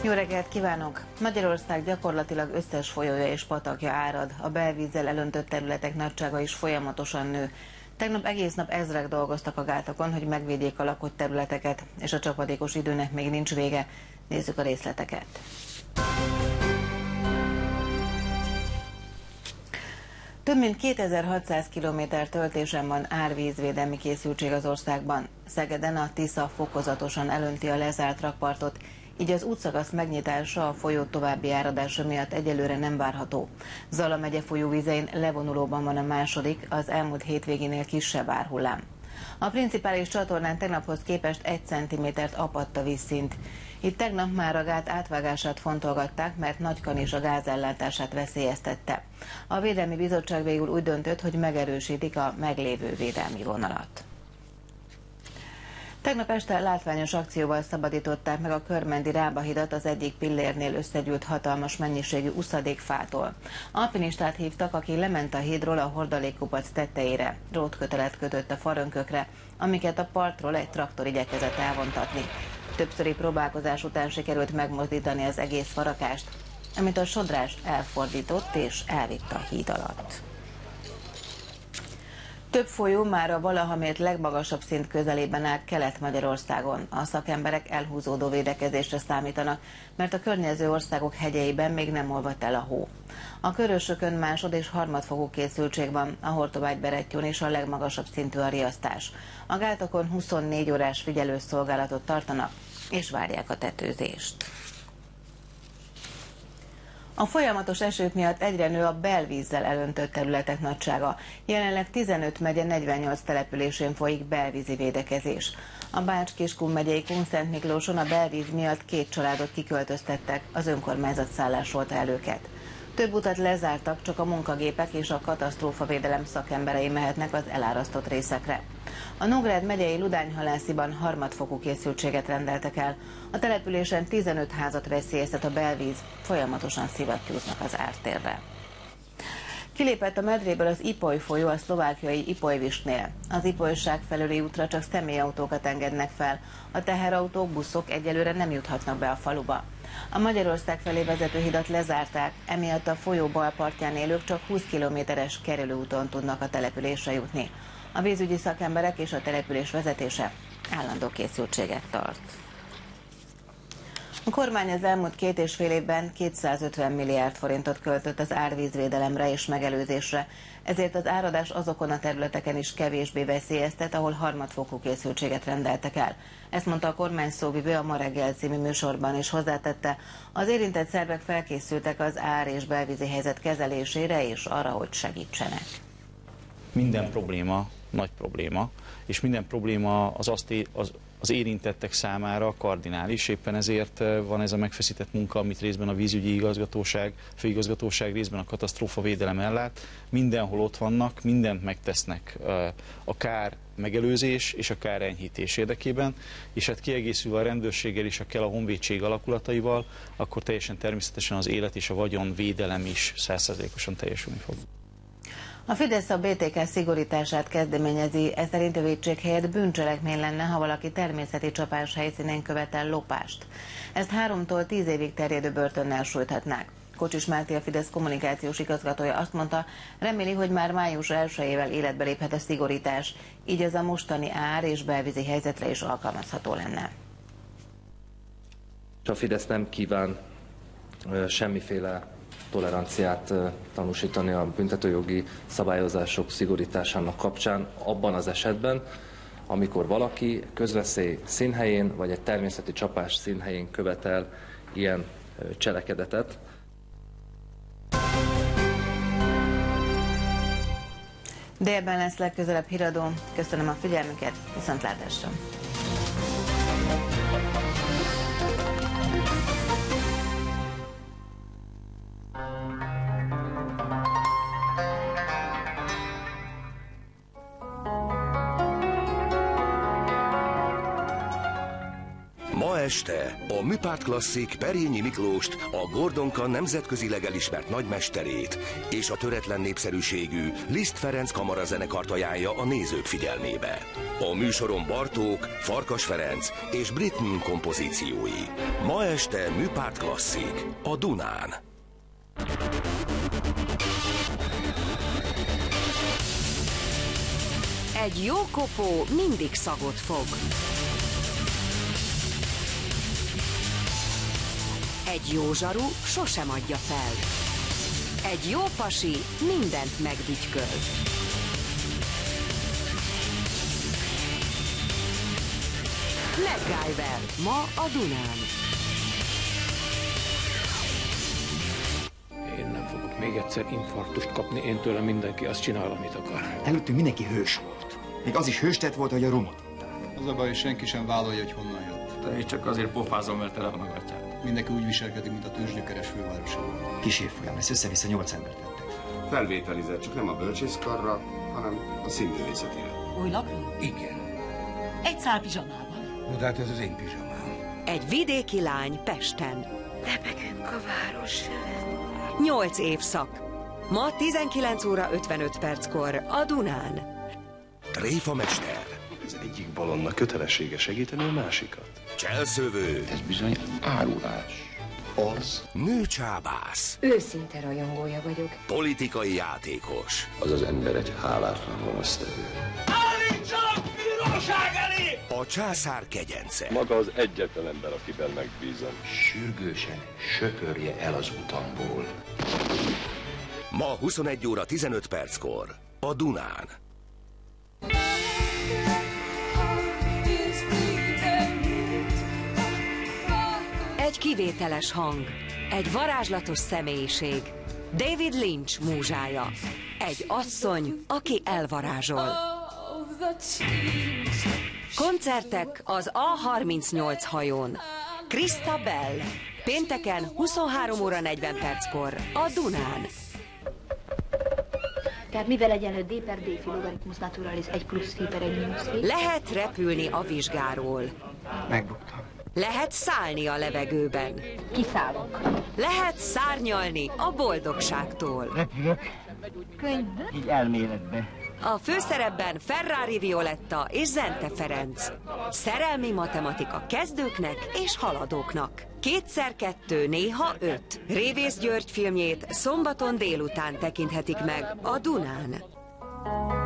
Jó reggelt kívánok! Magyarország gyakorlatilag összes folyója és patakja árad, a belvízzel elöntött területek nagysága is folyamatosan nő. Tegnap egész nap ezrek dolgoztak a gátokon, hogy megvédjék a lakott területeket, és a csapadékos időnek még nincs vége. Nézzük a részleteket. Több mint 2600 km töltésen van árvízvédelmi készültség az országban. Szegeden a Tisza fokozatosan elönti a lezárt rakpartot, így az útszakasz megnyitása a folyó további áradása miatt egyelőre nem várható. Zala megye folyóvizein levonulóban van a második, az elmúlt hétvégénél kisebb árhullám. A principális csatornán tegnaphoz képest 1 cm-t apadt a vízszint. Itt tegnap már a gát átvágását fontolgatták, mert Nagykanizsa gázellátását veszélyeztette. A Védelmi Bizottság végül úgy döntött, hogy megerősítik a meglévő védelmi vonalat. Tegnap este látványos akcióval szabadították meg a körmendi Rába-hidat az egyik pillérnél összegyűlt hatalmas mennyiségű uszadékfától. Alpinistát hívtak, aki lement a hídról a hordalékkupac tetejére. Drótkötelet kötött a farönkökre, amiket a partról egy traktor igyekezett elvontatni. Többszöri próbálkozás után sikerült megmozdítani az egész farakást, amit a sodrás elfordított és elvitt a híd alatt. Több folyó már a valaha mért legmagasabb szint közelében áll Kelet-Magyarországon. A szakemberek elhúzódó védekezésre számítanak, mert a környező országok hegyeiben még nem olvadt el a hó. A Körösökön másod- és harmadfokú készültség van, a Hortobágy-Berettyón is a legmagasabb szintű a riasztás. A gátokon 24 órás figyelőszolgálatot tartanak, és várják a tetőzést. A folyamatos esők miatt egyre nő a belvízzel elöntött területek nagysága. Jelenleg 15 megye 48 településén folyik belvízi védekezés. A Bács-Kiskun megyei Kunszentmiklóson a belvíz miatt 2 családot kiköltöztettek, az önkormányzat szállásolta el őket. Több utat lezártak, csak a munkagépek és a katasztrófavédelem szakemberei mehetnek az elárasztott részekre. A Nógrád megyei Ludányhalásziban harmadfokú készültséget rendeltek el. A településen 15 házat veszélyeztet a belvíz, folyamatosan szivattyúznak az ártérre. Kilépett a medréből az Ipoly folyó a szlovákiai Ipolyvisnél. Az Ipolyság felőli útra csak személyautókat engednek fel. A teherautók, buszok egyelőre nem juthatnak be a faluba. A Magyarország felé vezető hidat lezárták, emiatt a folyó bal partján élők csak 20 kilométeres kerülőúton tudnak a településre jutni. A vízügyi szakemberek és a település vezetése állandó készültséget tart. A kormány az elmúlt 2,5 évben 250 milliárd forintot költött az árvízvédelemre és megelőzésre, ezért az áradás azokon a területeken is kevésbé veszélyeztet, ahol harmadfokú készültséget rendeltek el. Ezt mondta a kormány szóvivő a Ma reggel című műsorban, és hozzátette, az érintett szervek felkészültek az ár- és belvízi helyzet kezelésére és arra, hogy segítsenek. Minden probléma nagy probléma, és minden probléma az érintettek számára kardinális, éppen ezért van ez a megfeszített munka, amit részben a vízügyi igazgatóság, főigazgatóság, részben a katasztrófavédelem ellát. Mindenhol ott vannak, mindent megtesznek a kár megelőzés és a kár enyhítés érdekében, és hát kiegészülve a rendőrséggel és a honvédség alakulataival, akkor teljesen természetesen az élet és a vagyon védelem is 100%-osan teljesülni fog. A Fidesz a BTK szigorítását kezdeményezi, ez szerint a vétség helyett bűncselekmény lenne, ha valaki természeti csapás helyszínén követel lopást. Ezt 3-tól 10 évig terjedő börtönnel sújthatnák. Kocsis Máté, a Fidesz kommunikációs igazgatója azt mondta, reméli, hogy már május 1-ével életbe léphet a szigorítás, így ez a mostani ár- és belvízi helyzetre is alkalmazható lenne. A Fidesz nem kíván semmiféle toleranciát tanúsítani a büntetőjogi szabályozások szigorításának kapcsán abban az esetben, amikor valaki közveszély színhelyén vagy egy természeti csapás színhelyén követel ilyen cselekedetet. Délben lesz legközelebb híradó. Köszönöm a figyelmüket, viszontlátásra! Ma este a Műpárt Klasszik Perényi Miklóst, a Gordonka nemzetközileg elismert nagymesterét és a töretlen népszerűségű Liszt Ferenc kamarazenekart ajánlja a nézők figyelmébe. A műsoron Bartók, Farkas Ferenc és Britten kompozíciói. Ma este Műpárt Klasszik a Dunán. Egy jó kopó mindig szagot fog. Egy jó zsaru sosem adja fel. Egy jó pasi mindent megbütyköl. MacGyver, ma a Dunán. Én nem fogok még egyszer infarktust kapni, én tőlem mindenki azt csinál, amit akar. Előttünk mindenki hős volt. Még az is hőstett volt, hogy a romot. Az a baj, hogy senki sem vállalja, hogy honnan jött. De én csak azért pofázom, mert tele van a gatyám. Mindenki úgy viselkedik, mint a tőzsgyökeres fővárosában. Kis évfolyam lesz, össze-vissza 8 embert vettek. Felvételizett, csak nem a bölcsészkarra, hanem a színművészetére. Új lapról? Igen. Egy szál pizsamában. No, de hát ez az én pizsamám. Egy vidéki lány Pesten. Lebegünk a város felett. 8 évszak. Ma 19 óra 55 perckor a Dunán. Tréfa mester. Az egyik balonnak kötelessége segíteni a másikat. Cselszövő. Ez bizony árulás. Orsz. Nőcsábász. Őszinte rajongója vagyok. Politikai játékos. Az az ember egy hálátlan gonosztevő. Állítsanak bíróság elé! A császár kegyence. Maga az egyetlen ember, akiben megbízom. Sürgősen söpörje el az utamból. Ma 21 óra 15 perckor a Dunán. Egy kivételes hang, egy varázslatos személyiség, David Lynch múzsája, egy asszony, aki elvarázsol. Koncertek az A38 hajón. Krista Bell, pénteken 23 óra 40 perckor a Dunán. Tehát mivel egyenlő D per D logaritmus naturalis 1 plusz phi per 1 mínusz phi. Lehet repülni a vizsgáról. Megbuktam. Lehet szállni a levegőben. Kiszállok. Lehet szárnyalni a boldogságtól. Repülök. Könyvből? Így elméletbe. A főszerepben Ferrari Violetta és Zente Ferenc. Szerelmi matematika kezdőknek és haladóknak. 2x2, néha 5. Révész György filmjét szombaton délután tekinthetik meg a Dunán.